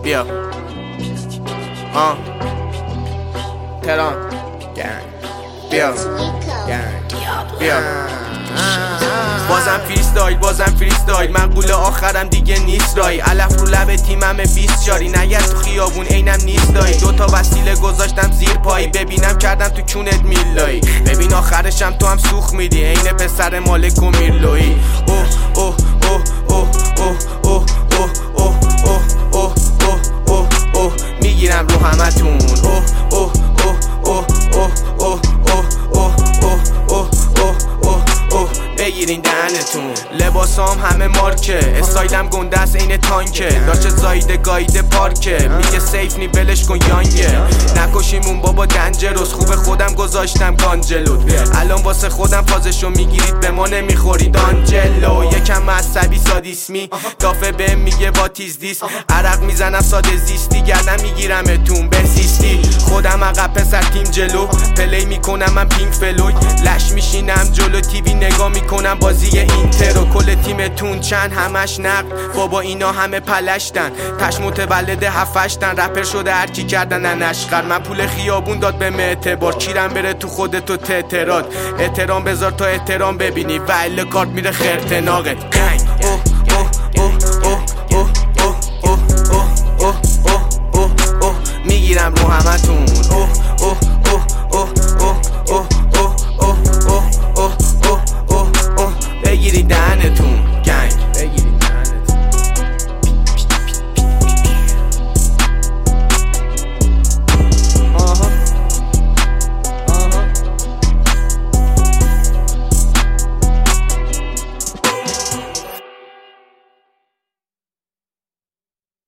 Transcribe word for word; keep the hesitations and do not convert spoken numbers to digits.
بیا آه تهران گنگ بیا گنگ بیا بازم فریستایل بازم فریستایل من قول آخرم دیگه نیست رای علف رو لب تیمم بیست جاری نگر تو خیابون اینم نیست دایی دوتا وسیله گذاشتم زیر پایی ببینم کردم تو کونت میلایی ببین آخرشم تو هم سوخ میدی عین پسر مالک و میرلوی اوه اوه اوه اوه اوه اوه اوه اوه اوه اوه اوه اوه میگیرم رو همتون اوه اوه اوه اوه اوه اوه بگیرین دهنتون لباسام همه مارکه استایلم گنده است این تانکه داشت زایده گایده پارکه میگه سیف نی بلش کن یانگه نکشیمون بابا دنجروس خوب خودم گذاشتم گانجلوت الان واسه خودم فازشو میگیرید به ما نمیخورید آنجلو یکم عصبی سادیسمی دافه به میگه واتیز دیس عرق میزنم ساده زیستی گردم میگیرمتون بسیستی خودم عقب پسر تیم جلو پلی میکنم من پینگ فلوی لش میشینم جلو تیوی نگاه میکنم بازی اینتر و کل تیمتون چند همش نقد بابا اینا همه پلشتن تش متولد هفتشتن رپر شده هرکی کردن نشقر من پول خیابون داد به اعتبار کیرم بره تو خودتو تترات احترام بذار تا احترام ببینی و اله کارت میره خرتناقت گنگ